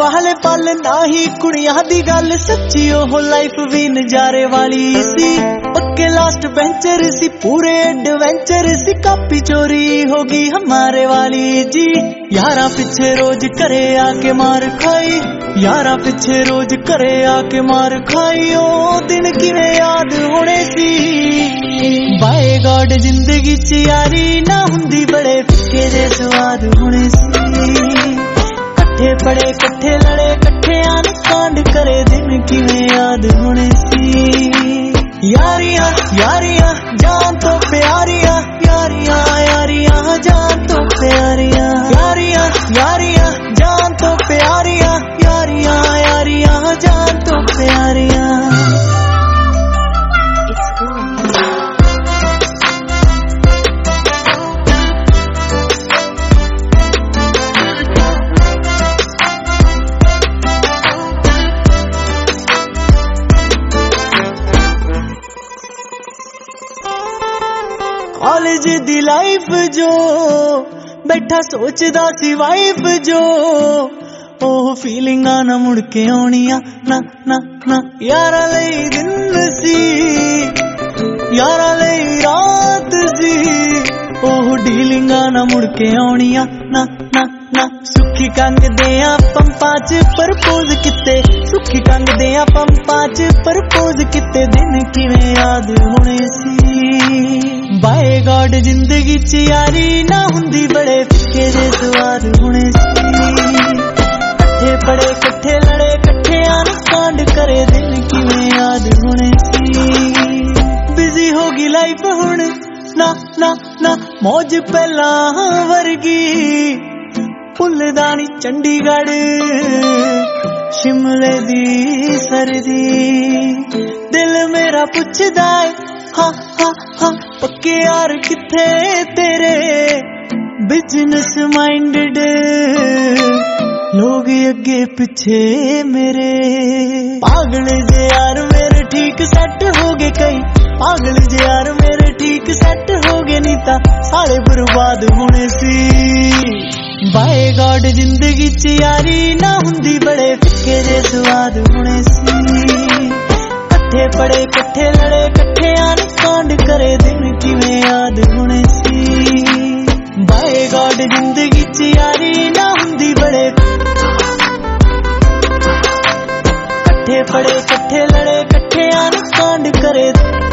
वाले पल ना ही कुड़ियां दी गल सच्ची ओह लाइफ भी नजारे वाली सी पक्के लास्ट बेंचर सी पूरे एडवेंचर सी कापी चोरी होगी हमारे वाली जी यारा पीछे रोज करे आके मार खाई यारा पीछे रोज करे आके मार खाई ओ दिन किवें याद होने सी बाय गॉड जिंदगी च यारी ना हुंदी बड़े फिक्के दे स्वाद होने सी कट्ठे पड़े कट्ठे लड़े कट्ठे आन कांड करे दिन किवें याद होने सी यारियां यारियां जान तो प्यारियां यारियां यारियां जान तो प्यारियां यारियां यारियां जान तो प्यारियां यारियां यारियां जान तो प्यारियां कॉलेज दी लाइफ जो बैठा सोचदा सी वाइफ जो ओह फीलिंगां ना मुड़ के आउणियां ना ना ना यारा लई दिन सी यारा लई रात सी ओह डीलिंगां ना मुड़ के आउणियां ना ना ना सुखी कंग देया पंपां च प्रपोज किते सुखी कंग देया पंपां च प्रपोज किते दिन किवें याद होने सी बाय गॉड जिंदगी च यारी ना हुंदी बड़े फिक्के दे स्वाद होने सी कट्ठे पड़े कट्ठे लड़े कट्ठे आन कांड करे दिन किवें याद होने सी बिजी होगी लाइफ हुण ना ना ना मौज पहला वर्गी फुलदानी चंडीगढ़ शिमले दी सर्दी दिल मेरा पुछदा है हाँ हाँ हाँ पक्के यार किथे तेरे बिजनेस माइंडेड लोग अगे पीछे मेरे पागल जे यार मेरे ठीक सेट हो गए कई पागल जे यार मेरे ठीक सेट हो गए नहीं ता सारे बर्बाद होने सी बाय गॉड जिंदगी च यारी ना हुंदी बड़े फिक्के दे स्वाद होने सी कट्ठे पड़े कट्ठे लड़े कट्ठे आन कांड करे दिन किवें याद होने सी बाय गॉड जिंदगी च यारी ना हुंदी बड़े कट्ठे पड़े कट्ठे लड़े कट्ठे आन कांड करे